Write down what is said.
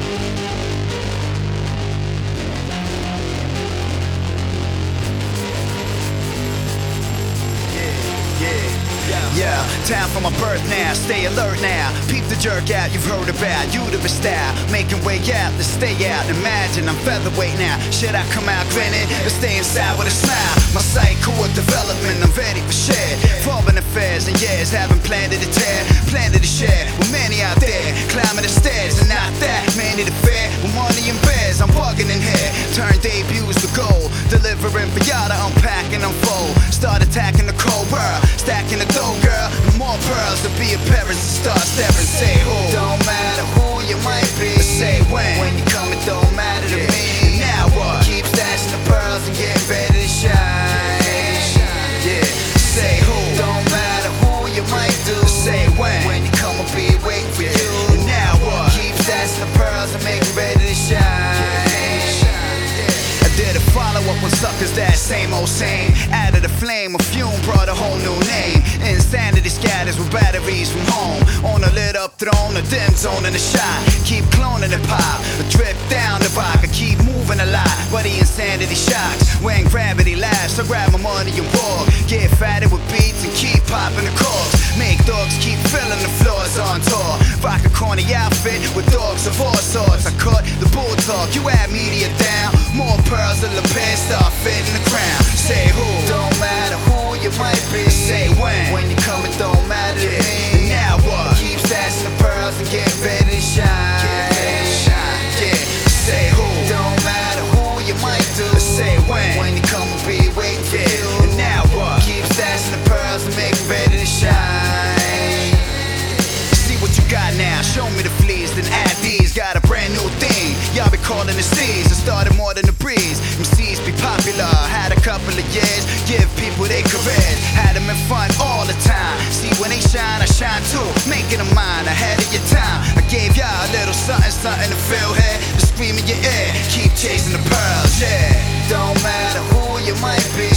Yeah, time for my birth now, stay alert now. Peep the jerk out, you've heard about you the style, making way out to stay out. Imagine I'm featherweight now. Should I come out grinning or stay inside with a smile? My psycho development, I'm ready for shit. Foreign affairs and years, haven't planted a tear, planted a shed. With many out there, climbing the stairs, and not that many to fair. With money and bears, I'm bugging in here. Turn debuts to gold, delivering for y'all to unpack and unfold. Start attacking the cold world, stacking the dough, girl. More pearls to be appearance and start stepping. Say who, don't matter who you might be. Say when you come it don't matter to me. And now what? Keep stashing the pearls and get ready to shine. Yeah, say who, don't matter who you might do. Say when you come I'll be waiting for you. And now what? Keep stashing the pearls and make it ready to shine. Did a follow-up with suckers that same old same. Out of the flame, a fume brought a whole new name. Insanity scatters with batteries from home. On a lit up throne, a dim zone in the shot. Keep cloning the pop, a drip down the rock. I keep moving a lot, but the insanity shocks. When gravity laughs, I grab my money and walk. Get fatted with beats and keep popping the corks. Make dogs keep filling the floors on tour. Rock a corny outfit with dogs of all sorts. I cut the bull talk, you add media down. More pearls in the pen, start fitting the crown. Say who, don't matter who you might be. Say when you come it don't matter to me. And now what? Keep stashing the pearls and get ready to shine. Yeah, say who, don't matter who you might do. Say when you come I'll be waiting for you. And now what? Keep stashing the pearls and make it ready to shine. See what you got now, show me the fleas, then add these. Got a brand new thing, y'all be calling the seas. It started more than a breeze. MCs be popular, had a couple of years, give people their careers. Had them in front all the time. See when they shine, I shine too. Making them mine ahead of your time. I gave y'all a little something, something to feel here. To scream in your ear, keep chasing the pearls, yeah. Don't matter who you might be.